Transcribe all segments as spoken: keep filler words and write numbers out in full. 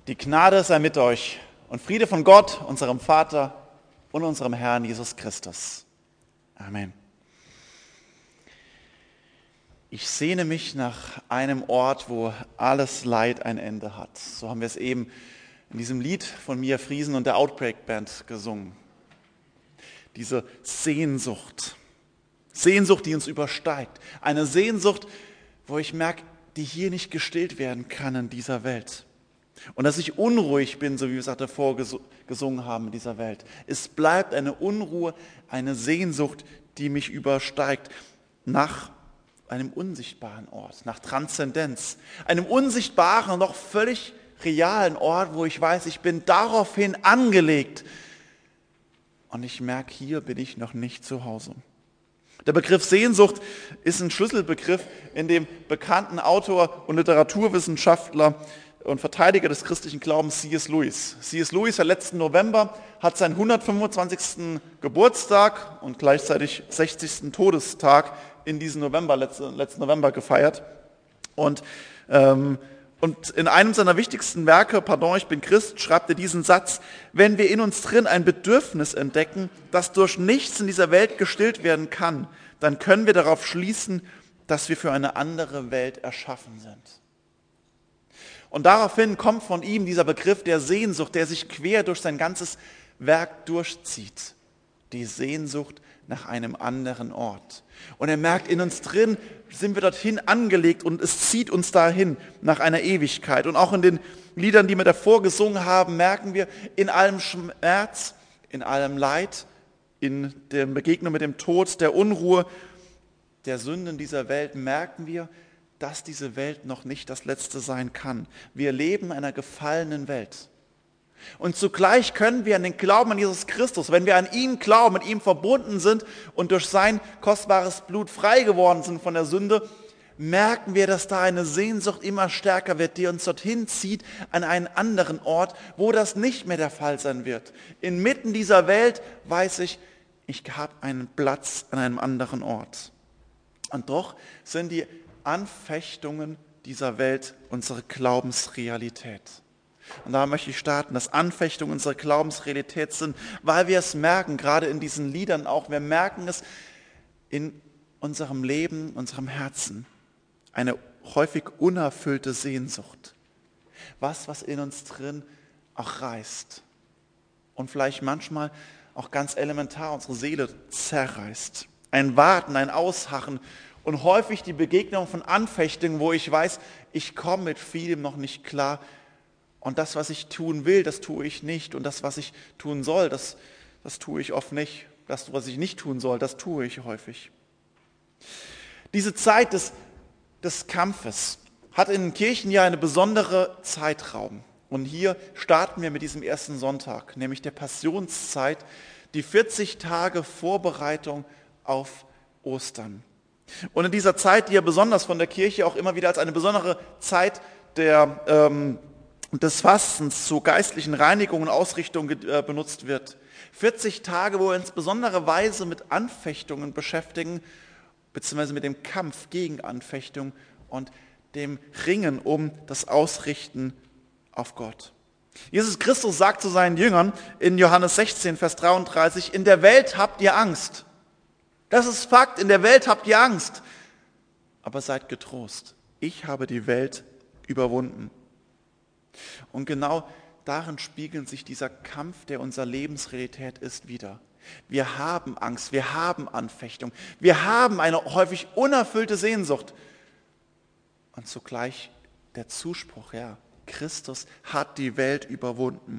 Die Gnade sei mit euch und Friede von Gott, unserem Vater und unserem Herrn Jesus Christus. Amen. Ich sehne mich nach einem Ort, wo alles Leid ein Ende hat. So haben wir es eben in diesem Lied von Mia Friesen und der Outbreak Band gesungen. Diese Sehnsucht, Sehnsucht, die uns übersteigt. Eine Sehnsucht, wo ich merke, die hier nicht gestillt werden kann in dieser Welt. Und dass ich unruhig bin, so wie wir es auch davor gesungen haben in dieser Welt. Es bleibt eine Unruhe, eine Sehnsucht, die mich übersteigt nach einem unsichtbaren Ort, nach Transzendenz. Einem unsichtbaren, noch völlig realen Ort, wo ich weiß, ich bin daraufhin angelegt. Und ich merke, hier bin ich noch nicht zu Hause. Der Begriff Sehnsucht ist ein Schlüsselbegriff, in dem bekannten Autor und Literaturwissenschaftler und Verteidiger des christlichen Glaubens C S Lewis. C S Lewis, der letzten November, hat seinen hundertfünfundzwanzigsten Geburtstag und gleichzeitig sechzigsten Todestag in diesem November, letzten, letzten November gefeiert. Und, ähm, und in einem seiner wichtigsten Werke, Pardon, ich bin Christ, schreibt er diesen Satz: Wenn wir in uns drin ein Bedürfnis entdecken, das durch nichts in dieser Welt gestillt werden kann, dann können wir darauf schließen, dass wir für eine andere Welt erschaffen sind. Und daraufhin kommt von ihm dieser Begriff der Sehnsucht, der sich quer durch sein ganzes Werk durchzieht. Die Sehnsucht nach einem anderen Ort. Und er merkt, in uns drin sind wir dorthin angelegt und es zieht uns dahin nach einer Ewigkeit. Und auch in den Liedern, die wir davor gesungen haben, merken wir, in allem Schmerz, in allem Leid, in der Begegnung mit dem Tod, der Unruhe, der Sünden dieser Welt, merken wir, dass diese Welt noch nicht das Letzte sein kann. Wir leben in einer gefallenen Welt. Und zugleich können wir an den Glauben an Jesus Christus, wenn wir an ihn glauben, mit ihm verbunden sind und durch sein kostbares Blut frei geworden sind von der Sünde, merken wir, dass da eine Sehnsucht immer stärker wird, die uns dorthin zieht an einen anderen Ort, wo das nicht mehr der Fall sein wird. Inmitten dieser Welt weiß ich, ich habe einen Platz an einem anderen Ort. Und doch sind die Anfechtungen dieser Welt unsere Glaubensrealität. Und da möchte ich starten, dass Anfechtungen unsere Glaubensrealität sind, weil wir es merken, gerade in diesen Liedern auch, wir merken es in unserem Leben, unserem Herzen, eine häufig unerfüllte Sehnsucht. Was, was in uns drin auch reißt und vielleicht manchmal auch ganz elementar unsere Seele zerreißt. Ein Warten, ein Ausharren und häufig die Begegnung von Anfechtungen, wo ich weiß, ich komme mit vielem noch nicht klar. Und das, was ich tun will, das tue ich nicht. Und das, was ich tun soll, das, das tue ich oft nicht. Das, was ich nicht tun soll, das tue ich häufig. Diese Zeit des, des Kampfes hat in den Kirchen ja eine besondere Zeitraum. Und hier starten wir mit diesem ersten Sonntag, nämlich der Passionszeit, die vierzig Tage Vorbereitung auf Ostern. Und in dieser Zeit, die ja besonders von der Kirche auch immer wieder als eine besondere Zeit der, ähm, des Fastens zur geistlichen Reinigung und Ausrichtung äh, benutzt wird. vierzig Tage, wo wir uns besondere Weise mit Anfechtungen beschäftigen, beziehungsweise mit dem Kampf gegen Anfechtung und dem Ringen um das Ausrichten auf Gott. Jesus Christus sagt zu seinen Jüngern in Johannes sechzehn, Vers dreiunddreißig, in der Welt habt ihr Angst. Das ist Fakt, in der Welt habt ihr Angst. Aber seid getrost, ich habe die Welt überwunden. Und genau darin spiegelt sich dieser Kampf, der unsere Lebensrealität ist, wider. Wir haben Angst, wir haben Anfechtung, wir haben eine häufig unerfüllte Sehnsucht. Und zugleich der Zuspruch, ja, Christus hat die Welt überwunden.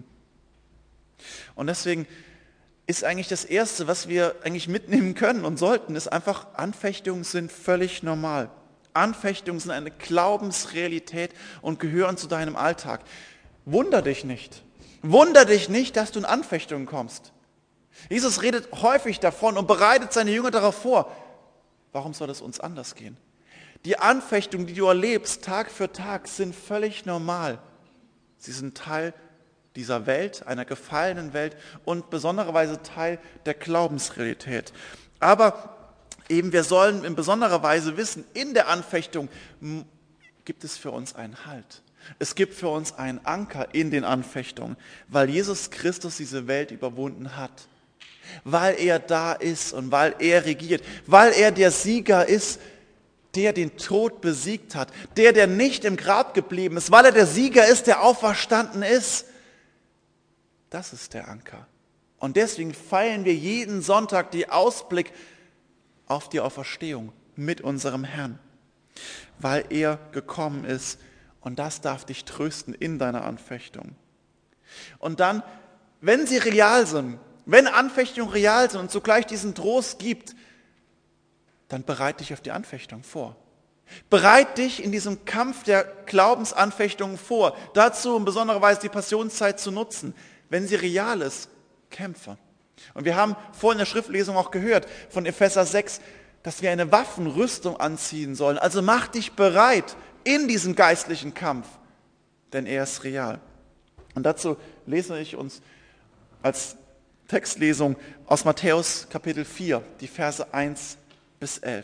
Und deswegen ist eigentlich das Erste, was wir eigentlich mitnehmen können und sollten, ist einfach, Anfechtungen sind völlig normal. Anfechtungen sind eine Glaubensrealität und gehören zu deinem Alltag. Wunder dich nicht. Wunder dich nicht, dass du in Anfechtungen kommst. Jesus redet häufig davon und bereitet seine Jünger darauf vor. Warum soll es uns anders gehen? Die Anfechtungen, die du erlebst, Tag für Tag, sind völlig normal. Sie sind Teil dieser Welt, einer gefallenen Welt und besondererweise Teil der Glaubensrealität. Aber eben wir sollen in besonderer Weise wissen, in der Anfechtung gibt es für uns einen Halt. Es gibt für uns einen Anker in den Anfechtungen, weil Jesus Christus diese Welt überwunden hat. Weil er da ist und weil er regiert. Weil er der Sieger ist, der den Tod besiegt hat. Der, der nicht im Grab geblieben ist. Weil er der Sieger ist, der auferstanden ist. Das ist der Anker. Und deswegen feiern wir jeden Sonntag den Ausblick auf die Auferstehung mit unserem Herrn. Weil er gekommen ist. Und das darf dich trösten in deiner Anfechtung. Und dann, wenn sie real sind, wenn Anfechtungen real sind und zugleich diesen Trost gibt, dann bereite dich auf die Anfechtung vor. Bereite dich in diesem Kampf der Glaubensanfechtungen vor. Dazu in besonderer Weise die Passionszeit zu nutzen. Wenn sie real ist, kämpfe. Und wir haben vorhin in der Schriftlesung auch gehört von Epheser sechs, dass wir eine Waffenrüstung anziehen sollen. Also mach dich bereit in diesem geistlichen Kampf, denn er ist real. Und dazu lese ich uns als Textlesung aus Matthäus Kapitel vier, die Verse eins bis elf.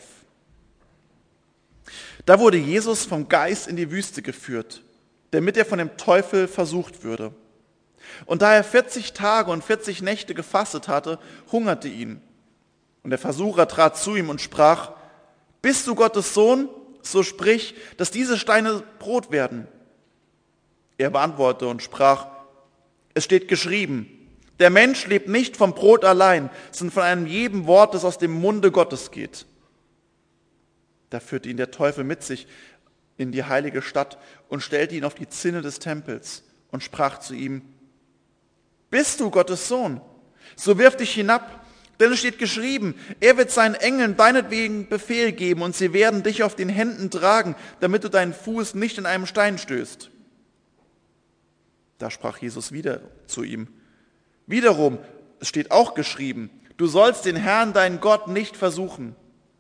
Da wurde Jesus vom Geist in die Wüste geführt, damit er von dem Teufel versucht würde. Und da er vierzig Tage und vierzig Nächte gefastet hatte, hungerte ihn. Und der Versucher trat zu ihm und sprach: Bist du Gottes Sohn? So sprich, dass diese Steine Brot werden. Er beantwortete und sprach: Es steht geschrieben, der Mensch lebt nicht vom Brot allein, sondern von einem jeden Wort, das aus dem Munde Gottes geht. Da führte ihn der Teufel mit sich in die heilige Stadt und stellte ihn auf die Zinne des Tempels und sprach zu ihm: Bist du Gottes Sohn? So wirf dich hinab. Denn es steht geschrieben, er wird seinen Engeln deinetwegen Befehl geben und sie werden dich auf den Händen tragen, damit du deinen Fuß nicht in einem Stein stößt. Da sprach Jesus wieder zu ihm: Wiederum, es steht auch geschrieben, du sollst den Herrn, deinen Gott, nicht versuchen.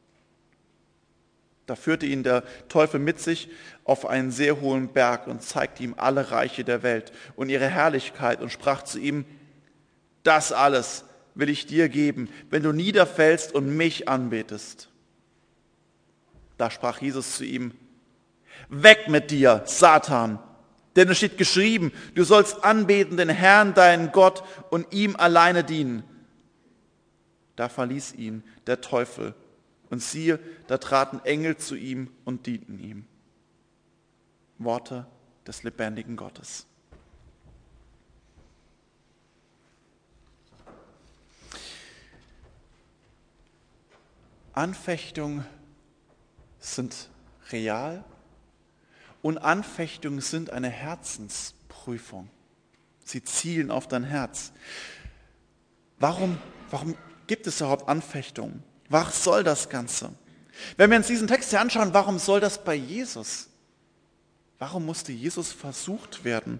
Da führte ihn der Teufel mit sich auf einen sehr hohen Berg und zeigte ihm alle Reiche der Welt und ihre Herrlichkeit und sprach zu ihm: Das alles will ich dir geben, wenn du niederfällst und mich anbetest. Da sprach Jesus zu ihm: Weg mit dir, Satan, denn es steht geschrieben, du sollst anbeten den Herrn, deinen Gott, und ihm alleine dienen. Da verließ ihn der Teufel, und siehe, da traten Engel zu ihm und dienten ihm. Worte des lebendigen Gottes. Anfechtungen sind real und Anfechtungen sind eine Herzensprüfung. Sie zielen auf dein Herz. Warum, warum gibt es überhaupt Anfechtungen? Was soll das Ganze? Wenn wir uns diesen Text hier anschauen, warum soll das bei Jesus? Warum musste Jesus versucht werden?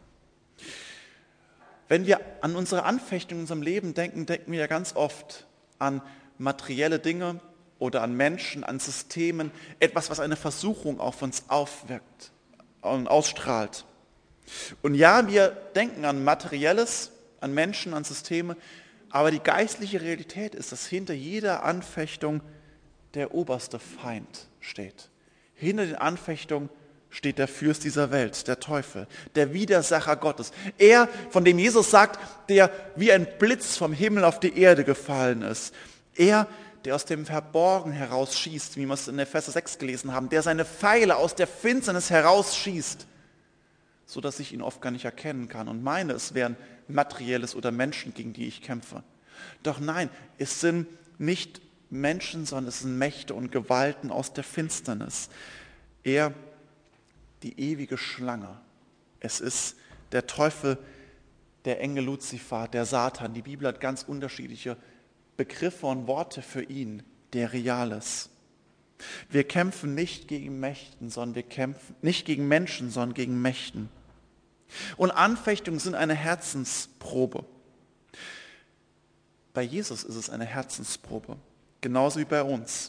Wenn wir an unsere Anfechtungen in unserem Leben denken, denken wir ja ganz oft an materielle Dinge oder an Menschen, an Systemen, etwas, was eine Versuchung auf uns aufwirkt und ausstrahlt. Und ja, wir denken an Materielles, an Menschen, an Systeme, aber die geistliche Realität ist, dass hinter jeder Anfechtung der oberste Feind steht. Hinter den Anfechtungen steht der Fürst dieser Welt, der Teufel, der Widersacher Gottes. Er, von dem Jesus sagt, der wie ein Blitz vom Himmel auf die Erde gefallen ist. Er, der aus dem Verborgen herausschießt, wie wir es in Epheser sechs gelesen haben, der seine Pfeile aus der Finsternis herausschießt, sodass ich ihn oft gar nicht erkennen kann und meine, es wären Materielles oder Menschen, gegen die ich kämpfe. Doch nein, es sind nicht Menschen, sondern es sind Mächte und Gewalten aus der Finsternis. Er, die ewige Schlange. Es ist der Teufel, der Engel Luzifer, der Satan. Die Bibel hat ganz unterschiedliche Begriffe und Worte für ihn, der real ist. Wir kämpfen nicht gegen Mächten, sondern wir kämpfen nicht gegen Menschen, sondern gegen Mächten. Und Anfechtungen sind eine Herzensprobe. Bei Jesus ist es eine Herzensprobe, genauso wie bei uns.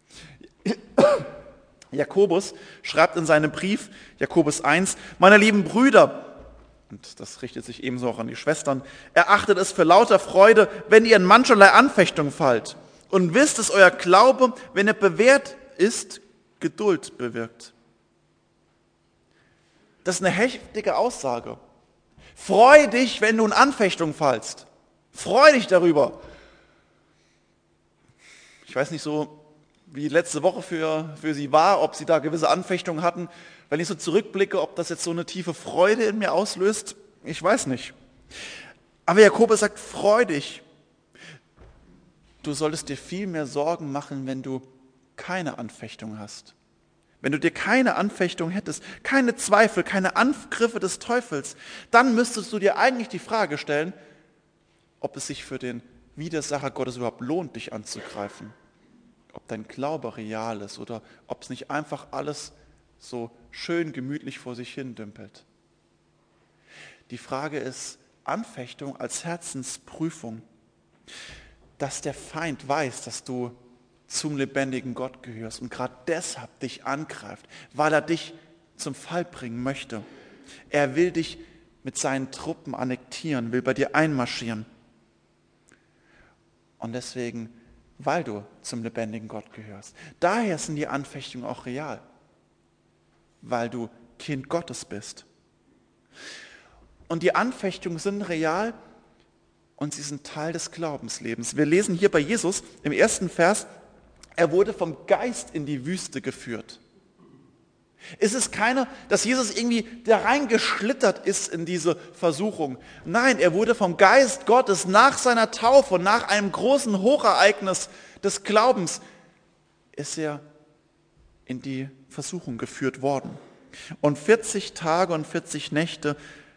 Jakobus schreibt in seinem Brief, Jakobus eins, meine lieben Brüder, und das richtet sich ebenso auch an die Schwestern, erachtet es für lauter Freude, wenn ihr in mancherlei Anfechtung fallt und wisst, dass euer Glaube, wenn er bewährt ist, Geduld bewirkt. Das ist eine heftige Aussage. Freu dich, wenn du in Anfechtung fallst. Freu dich darüber. Ich weiß nicht so, wie letzte Woche für, für sie war, ob sie da gewisse Anfechtungen hatten. Wenn ich so zurückblicke, ob das jetzt so eine tiefe Freude in mir auslöst, ich weiß nicht. Aber Jakobus sagt, freu dich. Du solltest dir viel mehr Sorgen machen, wenn du keine Anfechtung hast. Wenn du dir keine Anfechtung hättest, keine Zweifel, keine Angriffe des Teufels, dann müsstest du dir eigentlich die Frage stellen, ob es sich für den Widersacher Gottes überhaupt lohnt, dich anzugreifen. Ob dein Glaube real ist oder ob es nicht einfach alles so schön gemütlich vor sich hin dümpelt. Die Frage ist Anfechtung als Herzensprüfung, dass der Feind weiß, dass du zum lebendigen Gott gehörst und gerade deshalb dich angreift, weil er dich zum Fall bringen möchte. Er will dich mit seinen Truppen annektieren, will bei dir einmarschieren. Und deswegen, weil du zum lebendigen Gott gehörst. Daher sind die Anfechtungen auch real, weil du Kind Gottes bist. Und die Anfechtungen sind real und sie sind Teil des Glaubenslebens. Wir lesen hier bei Jesus im ersten Vers, er wurde vom Geist in die Wüste geführt. Es ist keiner, dass Jesus irgendwie da reingeschlittert ist in diese Versuchung. Nein, er wurde vom Geist Gottes nach seiner Taufe, nach einem großen Hochereignis des Glaubens, ist er in die Versuchung geführt worden. Und vierzig Tage und vierzig Nächte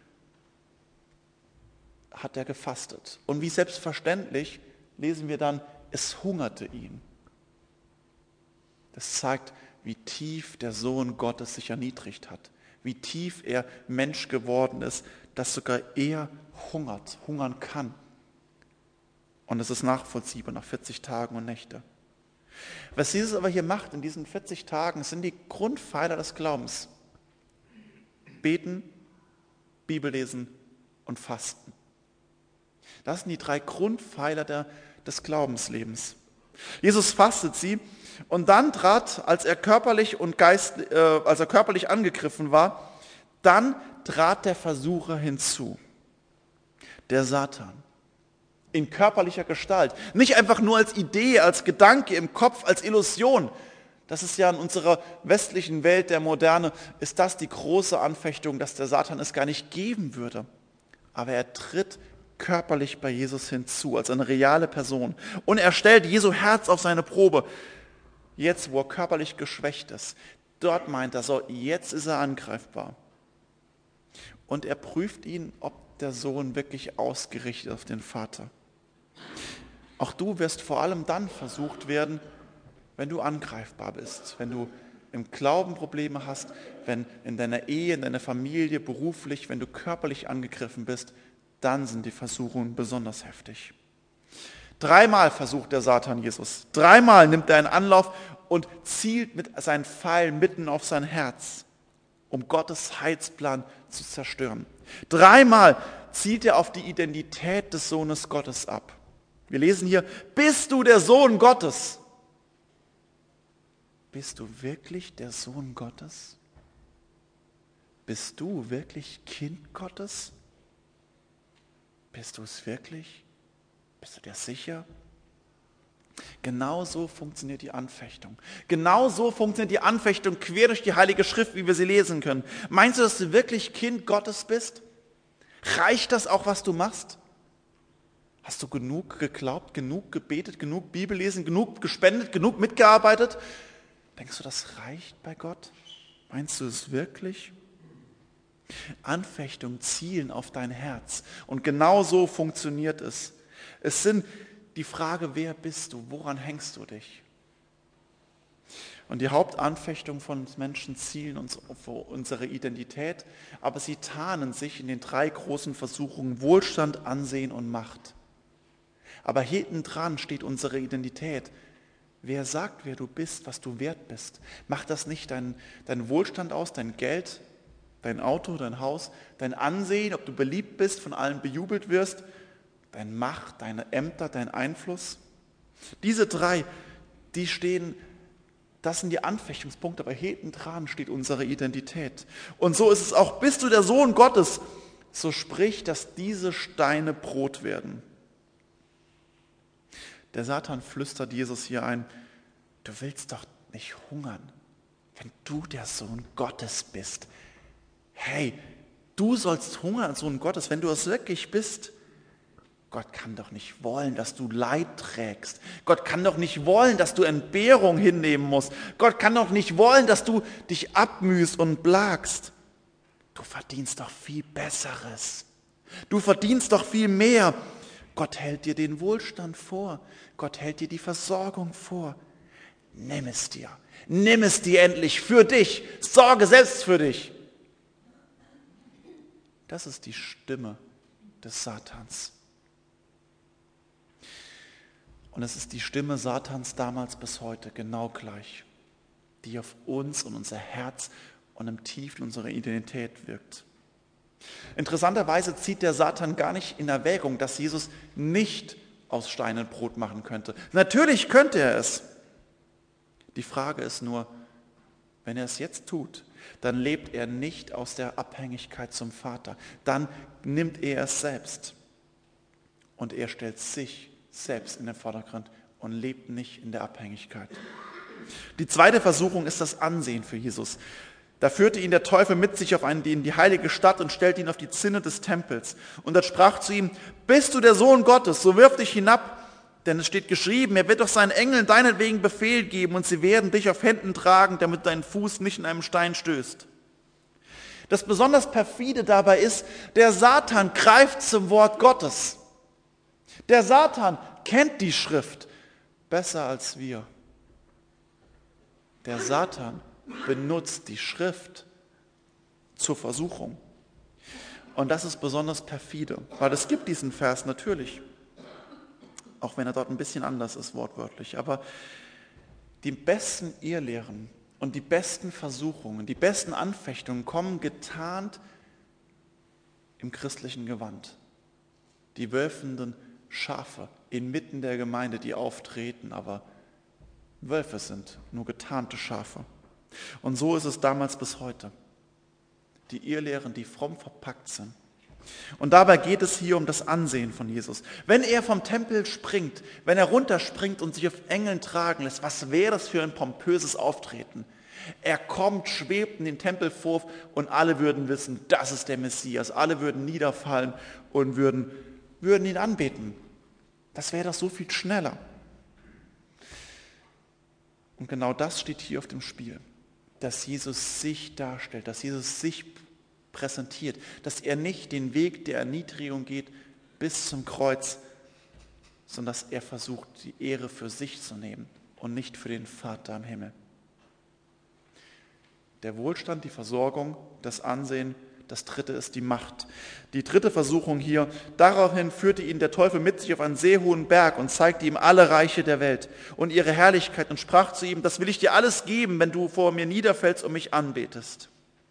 hat er gefastet. Und wie selbstverständlich lesen wir dann, es hungerte ihn. Das zeigt, wie tief der Sohn Gottes sich erniedrigt hat, wie tief er Mensch geworden ist, dass sogar er hungert, hungern kann. Und es ist nachvollziehbar nach vierzig Tagen und Nächte. Was Jesus aber hier macht in diesen vierzig Tagen, sind die Grundpfeiler des Glaubens. Beten, Bibel lesen und Fasten. Das sind die drei Grundpfeiler der, des Glaubenslebens. Jesus fastet sie und dann trat, als er körperlich und Geist, äh, als er körperlich angegriffen war, dann trat der Versucher hinzu, der Satan, in körperlicher Gestalt. Nicht einfach nur als Idee, als Gedanke im Kopf, als Illusion. Das ist ja in unserer westlichen Welt der Moderne, ist das die große Anfechtung, dass der Satan es gar nicht geben würde. Aber er tritt körperlich bei Jesus hinzu, als eine reale Person. Und er stellt Jesu Herz auf seine Probe. Jetzt, wo er körperlich geschwächt ist, dort meint er so, jetzt ist er angreifbar. Und er prüft ihn, ob der Sohn wirklich ausgerichtet auf den Vater. Auch du wirst vor allem dann versucht werden, wenn du angreifbar bist, wenn du im Glauben Probleme hast, wenn in deiner Ehe, in deiner Familie, beruflich, wenn du körperlich angegriffen bist, dann sind die Versuchungen besonders heftig. Dreimal versucht der Satan Jesus. Dreimal nimmt er einen Anlauf und zielt mit seinen Pfeilen mitten auf sein Herz, um Gottes Heilsplan zu zerstören. Dreimal zielt er auf die Identität des Sohnes Gottes ab. Wir lesen hier, bist du der Sohn Gottes? Bist du wirklich der Sohn Gottes? Bist du wirklich Kind Gottes? Bist du es wirklich? Bist du dir sicher? Genau so funktioniert die Anfechtung. Genau so funktioniert die Anfechtung quer durch die Heilige Schrift, wie wir sie lesen können. Meinst du, dass du wirklich Kind Gottes bist? Reicht das auch, was du machst? Hast du genug geglaubt, genug gebetet, genug Bibel lesen, genug gespendet, genug mitgearbeitet? Denkst du, das reicht bei Gott? Meinst du es wirklich? Anfechtungen zielen auf dein Herz. Und genau so funktioniert es. Es sind die Frage, wer bist du? Woran hängst du dich? Und die Hauptanfechtungen von uns Menschen zielen uns auf unsere Identität, aber sie tarnen sich in den drei großen Versuchungen Wohlstand, Ansehen und Macht. Aber hinten dran steht unsere Identität. Wer sagt, wer du bist, was du wert bist? Macht das nicht dein, dein Wohlstand aus, dein Geld, dein Auto, dein Haus, dein Ansehen, ob du beliebt bist, von allen bejubelt wirst, deine Macht, deine Ämter, dein Einfluss? Diese drei, die stehen Das sind die Anfechtungspunkte, aber hinten dran steht unsere Identität. Und so ist es auch, bist du der Sohn Gottes, so sprich, dass diese Steine Brot werden. Der Satan flüstert Jesus hier ein, du willst doch nicht hungern, wenn du der Sohn Gottes bist. Hey, du sollst hungern, Sohn Gottes, wenn du es wirklich bist. Gott kann doch nicht wollen, dass du Leid trägst. Gott kann doch nicht wollen, dass du Entbehrung hinnehmen musst. Gott kann doch nicht wollen, dass du dich abmühst und plagst. Du verdienst doch viel Besseres. Du verdienst doch viel mehr. Gott hält dir den Wohlstand vor. Gott hält dir die Versorgung vor. Nimm es dir. Nimm es dir endlich für dich. Sorge selbst für dich. Das ist die Stimme des Satans. Und es ist die Stimme Satans damals bis heute genau gleich, die auf uns und unser Herz und im Tiefen unserer Identität wirkt. Interessanterweise zieht der Satan gar nicht in Erwägung, dass Jesus nicht aus Steinen Brot machen könnte. Natürlich könnte er es. Die Frage ist nur, wenn er es jetzt tut, dann lebt er nicht aus der Abhängigkeit zum Vater. Dann nimmt er es selbst. Und er stellt sich selbst in den Vordergrund und lebt nicht in der Abhängigkeit. Die zweite Versuchung ist das Ansehen für Jesus. Da führte ihn der Teufel mit sich auf einen, in die heilige Stadt und stellte ihn auf die Zinne des Tempels. Und er sprach zu ihm, bist du der Sohn Gottes, so wirf dich hinab, denn es steht geschrieben, er wird doch seinen Engeln deinetwegen Befehl geben und sie werden dich auf Händen tragen, damit dein Fuß nicht in einem Stein stößt. Das besonders perfide dabei ist, der Satan greift zum Wort Gottes. Der Satan kennt die Schrift besser als wir. Der Satan benutzt die Schrift zur Versuchung. Und das ist besonders perfide, weil es gibt diesen Vers natürlich, auch wenn er dort ein bisschen anders ist wortwörtlich. Aber die besten Irrlehren und die besten Versuchungen, die besten Anfechtungen kommen getarnt im christlichen Gewand. Die wölfenden Schafe inmitten der Gemeinde, die auftreten, aber Wölfe sind, nur getarnte Schafe. Und so ist es damals bis heute. Die Irrlehren, die fromm verpackt sind. Und dabei geht es hier um das Ansehen von Jesus. Wenn er vom Tempel springt, wenn er runterspringt und sich auf Engeln tragen lässt, was wäre das für ein pompöses Auftreten? Er kommt, schwebt in den Tempelhof und alle würden wissen, das ist der Messias. Alle würden niederfallen und würden, würden ihn anbeten. Das wäre doch so viel schneller. Und genau das steht hier auf dem Spiel, dass Jesus sich darstellt, dass Jesus sich präsentiert, dass er nicht den Weg der Erniedrigung geht bis zum Kreuz, sondern dass er versucht, die Ehre für sich zu nehmen und nicht für den Vater im Himmel. Der Wohlstand, die Versorgung, das Ansehen, das dritte ist die Macht. Die dritte Versuchung hier, daraufhin führte ihn der Teufel mit sich auf einen sehr hohen Berg und zeigte ihm alle Reiche der Welt und ihre Herrlichkeit und sprach zu ihm, das will ich dir alles geben, wenn du vor mir niederfällst und mich anbetest.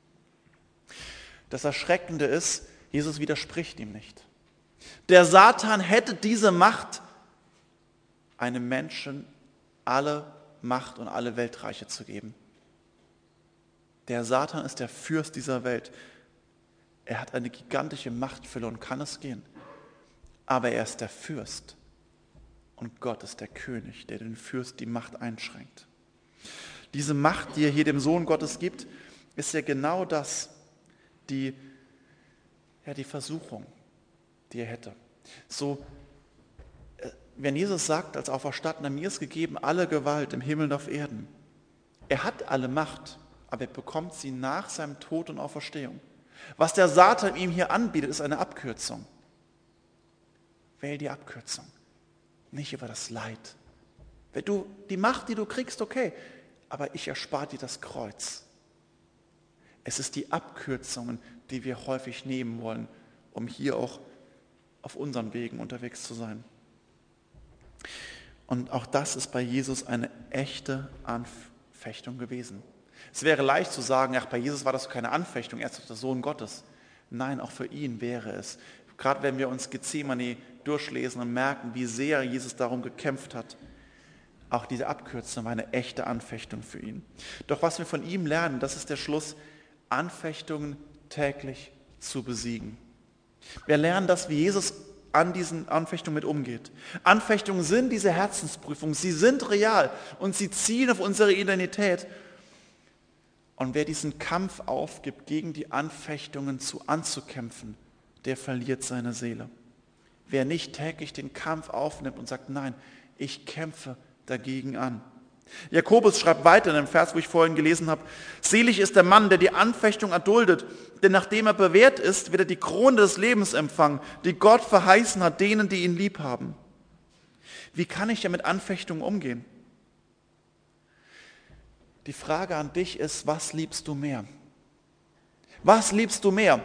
Das Erschreckende ist, Jesus widerspricht ihm nicht. Der Satan hätte diese Macht, einem Menschen alle Macht und alle Weltreiche zu geben. Der Satan ist der Fürst dieser Welt. Er hat eine gigantische Machtfülle und kann es gehen. Aber er ist der Fürst. Und Gott ist der König, der den Fürst die Macht einschränkt. Diese Macht, die er hier dem Sohn Gottes gibt, ist ja genau das, die, ja, die Versuchung, die er hätte. So, wenn Jesus sagt, als Auferstandener, mir ist gegeben alle Gewalt im Himmel und auf Erden. Er hat alle Macht, aber er bekommt sie nach seinem Tod und Auferstehung. Was der Satan ihm hier anbietet, ist eine Abkürzung. Wähl die Abkürzung, nicht über das Leid. Wenn du die Macht, die du kriegst, okay, aber ich erspare dir das Kreuz. Es ist die Abkürzungen, die wir häufig nehmen wollen, um hier auch auf unseren Wegen unterwegs zu sein. Und auch das ist bei Jesus eine echte Anfechtung gewesen. Es wäre leicht zu sagen, ach, bei Jesus war das keine Anfechtung, er ist doch der Sohn Gottes. Nein, auch für ihn wäre es. Gerade wenn wir uns Gethsemane durchlesen und merken, wie sehr Jesus darum gekämpft hat. auch diese Abkürzung war eine echte Anfechtung für ihn. Doch was wir von ihm lernen, das ist der Schluss, Anfechtungen täglich zu besiegen. Wir lernen, dass wie Jesus an diesen Anfechtungen mit umgeht. Anfechtungen sind diese Herzensprüfungen, sie sind real und sie zielen auf unsere Identität. Und wer diesen Kampf aufgibt, gegen die Anfechtungen zu anzukämpfen, der verliert seine Seele. Wer nicht täglich den Kampf aufnimmt und sagt, nein, ich kämpfe dagegen an. Jakobus schreibt weiter in dem Vers, wo ich vorhin gelesen habe, selig ist der Mann, der die Anfechtung erduldet, denn nachdem er bewährt ist, wird er die Krone des Lebens empfangen, die Gott verheißen hat denen, die ihn lieb haben. Wie kann ich denn mit Anfechtungen umgehen? Die Frage an dich ist, was liebst du mehr? Was liebst du mehr?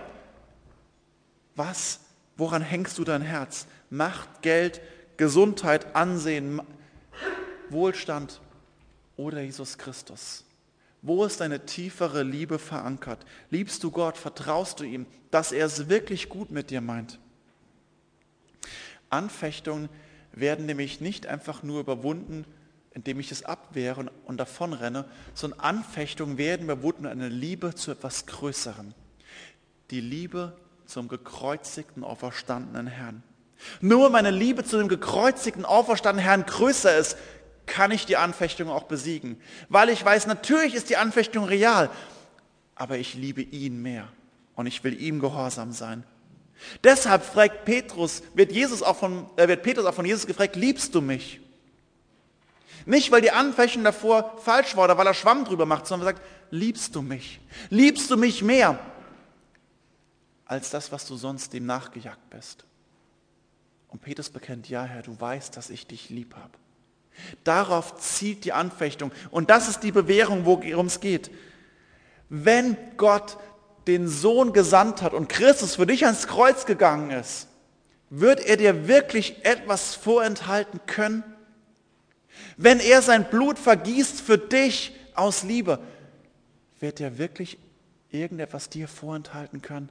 Was, woran hängst du dein Herz? Macht, Geld, Gesundheit, Ansehen, Wohlstand oder Jesus Christus? Wo ist deine tiefere Liebe verankert? Liebst du Gott? Vertraust du ihm, dass er es wirklich gut mit dir meint? Anfechtungen werden nämlich nicht einfach nur überwunden, indem ich es abwehre und davonrenne, sondern Anfechtungen werden überwunden durch eine Liebe zu etwas Größerem. Die Liebe zum gekreuzigten, auferstandenen Herrn. Nur wenn meine Liebe zu dem gekreuzigten, auferstandenen Herrn größer ist, kann ich die Anfechtung auch besiegen. Weil ich weiß, natürlich ist die Anfechtung real, aber ich liebe ihn mehr und ich will ihm gehorsam sein. Deshalb fragt Petrus, wird, Jesus auch von, äh, wird Petrus auch von Jesus gefragt, liebst du mich? Nicht, weil die Anfechtung davor falsch war oder weil er Schwamm drüber macht, sondern er sagt, liebst du mich? Liebst du mich mehr als das, was du sonst dem nachgejagt bist? Und Petrus bekennt, ja Herr, du weißt, dass ich dich lieb habe. Darauf zielt die Anfechtung. Und das ist die Bewährung, worum es geht. Wenn Gott den Sohn gesandt hat und Christus für dich ans Kreuz gegangen ist, wird er dir wirklich etwas vorenthalten können? Wenn er sein Blut vergießt für dich aus Liebe, wird er wirklich irgendetwas dir vorenthalten können?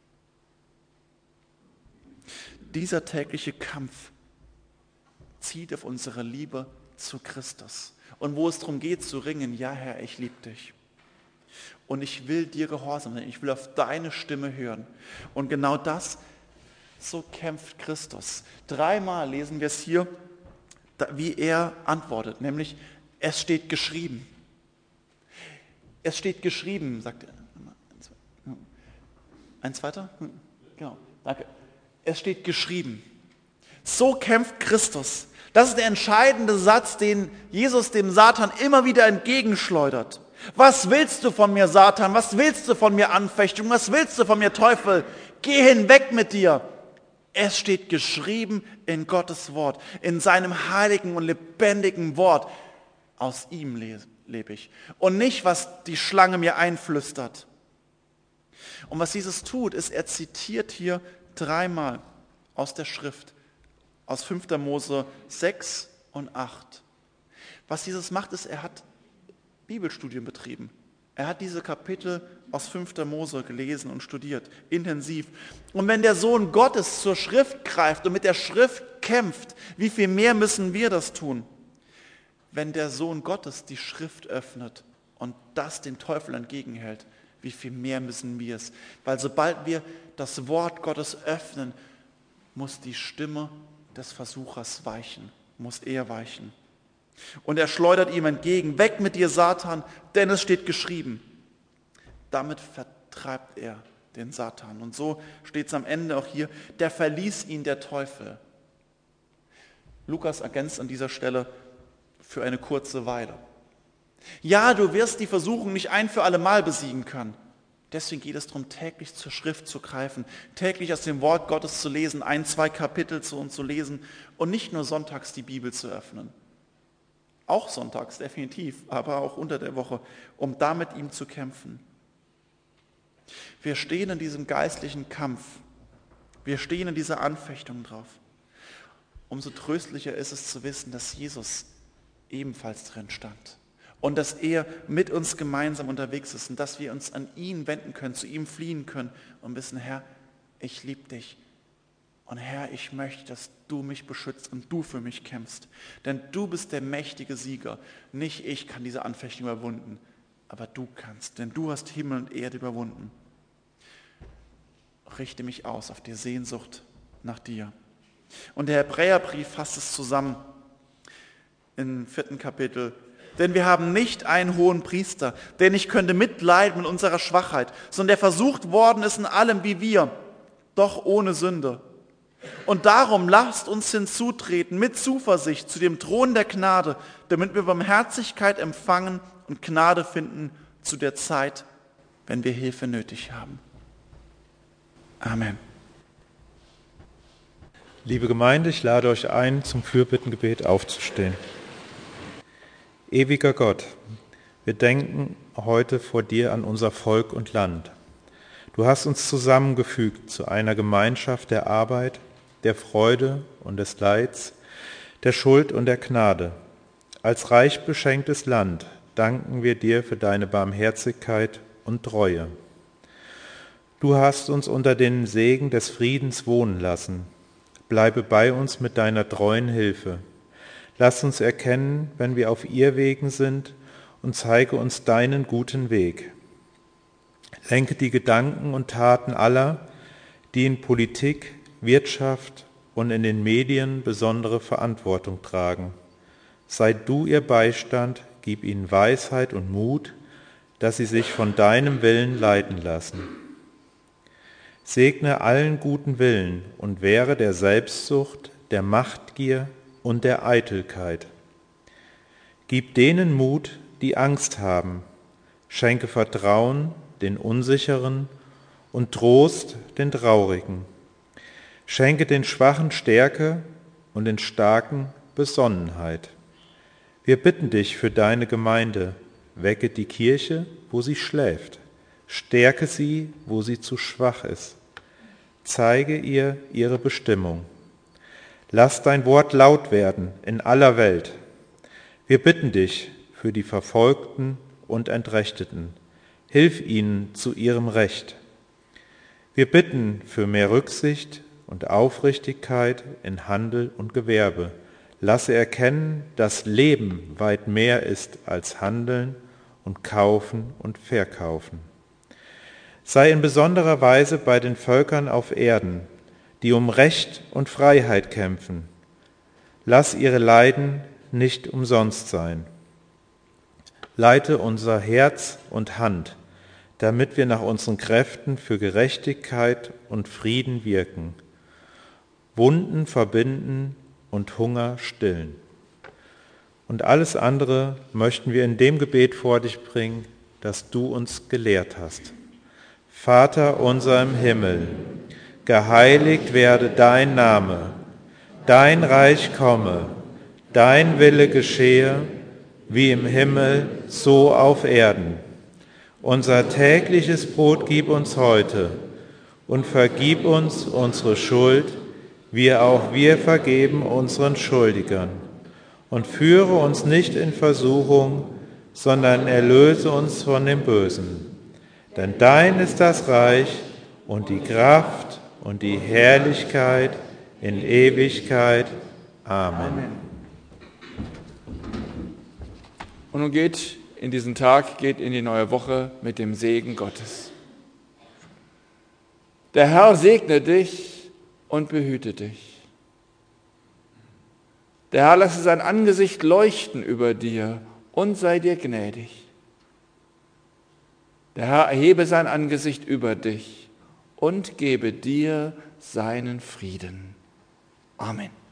Dieser tägliche Kampf zielt auf unsere Liebe zu Christus. Und wo es darum geht zu ringen, ja Herr, ich liebe dich. Und ich will dir gehorsam sein, ich will auf deine Stimme hören. Und genau das, so kämpft Christus. Dreimal lesen wir es hier, wie er antwortet, nämlich es steht geschrieben. Es steht geschrieben, sagt er. Ein zweiter? Genau, danke. Es steht geschrieben. So kämpft Christus. Das ist der entscheidende Satz, den Jesus dem Satan immer wieder entgegenschleudert. Was willst du von mir, Satan? Was willst du von mir, Anfechtung? Was willst du von mir, Teufel? Geh hinweg mit dir. Es steht geschrieben in Gottes Wort, in seinem heiligen und lebendigen Wort. Aus ihm lebe ich. Und nicht, was die Schlange mir einflüstert. Und was Jesus tut, ist, er zitiert hier dreimal aus der Schrift, aus fünfter Mose sechs und acht. Was Jesus macht, ist, er hat Bibelstudien betrieben. Er hat diese Kapitel aus fünfter Mose gelesen und studiert, intensiv. Und wenn der Sohn Gottes zur Schrift greift und mit der Schrift kämpft, wie viel mehr müssen wir das tun? Wenn der Sohn Gottes die Schrift öffnet und das dem Teufel entgegenhält, wie viel mehr müssen wir es? Weil sobald wir das Wort Gottes öffnen, muss die Stimme des Versuchers weichen, muss er weichen. Und er schleudert ihm entgegen, weg mit dir, Satan, denn es steht geschrieben. Damit vertreibt er den Satan. Und so steht es am Ende auch hier, der verließ ihn der Teufel. Lukas ergänzt an dieser Stelle für eine kurze Weile. Ja, du wirst die Versuchung nicht ein für alle Mal besiegen können. Deswegen geht es darum, täglich zur Schrift zu greifen, täglich aus dem Wort Gottes zu lesen, ein, zwei Kapitel zu uns zu lesen und nicht nur sonntags die Bibel zu öffnen. Auch sonntags, definitiv, aber auch unter der Woche, um da mit ihm zu kämpfen. Wir stehen in diesem geistlichen Kampf. Wir stehen in dieser Anfechtung drauf. Umso tröstlicher ist es zu wissen, dass Jesus ebenfalls drin stand. Und dass er mit uns gemeinsam unterwegs ist und dass wir uns an ihn wenden können, zu ihm fliehen können und wissen, Herr, ich liebe dich Und Herr, ich möchte, dass du mich beschützt und du für mich kämpfst. Denn du bist der mächtige Sieger. Nicht ich kann diese Anfechtung überwinden, aber du kannst, denn du hast Himmel und Erde überwunden. Richte mich aus auf die Sehnsucht nach dir. Und der Hebräerbrief fasst es zusammen im vierten Kapitel. Denn wir haben nicht einen hohen Priester, der nicht könnte mitleiden mit unserer Schwachheit, sondern der versucht worden ist in allem wie wir, doch ohne Sünde. Und darum lasst uns hinzutreten mit Zuversicht zu dem Thron der Gnade, damit wir Barmherzigkeit empfangen und Gnade finden zu der Zeit, wenn wir Hilfe nötig haben. Amen. Liebe Gemeinde, ich lade euch ein, zum Fürbittengebet aufzustehen. Ewiger Gott, wir denken heute vor dir an unser Volk und Land. Du hast uns zusammengefügt zu einer Gemeinschaft der Arbeit, der Freude und des Leids, der Schuld und der Gnade. Als reich beschenktes Land danken wir dir für deine Barmherzigkeit und Treue. Du hast uns unter den Segen des Friedens wohnen lassen. Bleibe bei uns mit deiner treuen Hilfe. Lass uns erkennen, wenn wir auf Irrwegen sind, und zeige uns deinen guten Weg. Lenke die Gedanken und Taten aller, die in Politik, Wirtschaft und in den Medien besondere Verantwortung tragen. Sei du ihr Beistand, gib ihnen Weisheit und Mut, dass sie sich von deinem Willen leiten lassen. Segne allen guten Willen und wehre der Selbstsucht, der Machtgier und der Eitelkeit. Gib denen Mut, die Angst haben, schenke Vertrauen den Unsicheren und Trost den Traurigen. Schenke den Schwachen Stärke und den Starken Besonnenheit. Wir bitten dich für deine Gemeinde, wecke die Kirche, wo sie schläft, stärke sie, wo sie zu schwach ist. Zeige ihr ihre Bestimmung. Lass dein Wort laut werden in aller Welt. Wir bitten dich für die Verfolgten und Entrechteten. Hilf ihnen zu ihrem Recht. Wir bitten für mehr Rücksicht und Aufrichtigkeit in Handel und Gewerbe. Lasse erkennen, dass Leben weit mehr ist als Handeln und Kaufen und Verkaufen. Sei in besonderer Weise bei den Völkern auf Erden, die um Recht und Freiheit kämpfen. Lass ihre Leiden nicht umsonst sein. Leite unser Herz und Hand, damit wir nach unseren Kräften für Gerechtigkeit und Frieden wirken, Wunden verbinden und Hunger stillen. Und alles andere möchten wir in dem Gebet vor dich bringen, das du uns gelehrt hast. Vater unser im Himmel, geheiligt werde dein Name, dein Reich komme, dein Wille geschehe, wie im Himmel, so auf Erden. Unser tägliches Brot gib uns heute und vergib uns unsere Schuld, wie auch wir vergeben unseren Schuldigern. Und führe uns nicht in Versuchung, sondern erlöse uns von dem Bösen. Denn dein ist das Reich und die Kraft und die Herrlichkeit in Ewigkeit. Amen. Amen. Und nun geht in diesen Tag, geht in die neue Woche mit dem Segen Gottes. Der Herr segne dich und behüte dich. Der Herr lasse sein Angesicht leuchten über dir und sei dir gnädig. Der Herr erhebe sein Angesicht über dich und gebe dir seinen Frieden. Amen.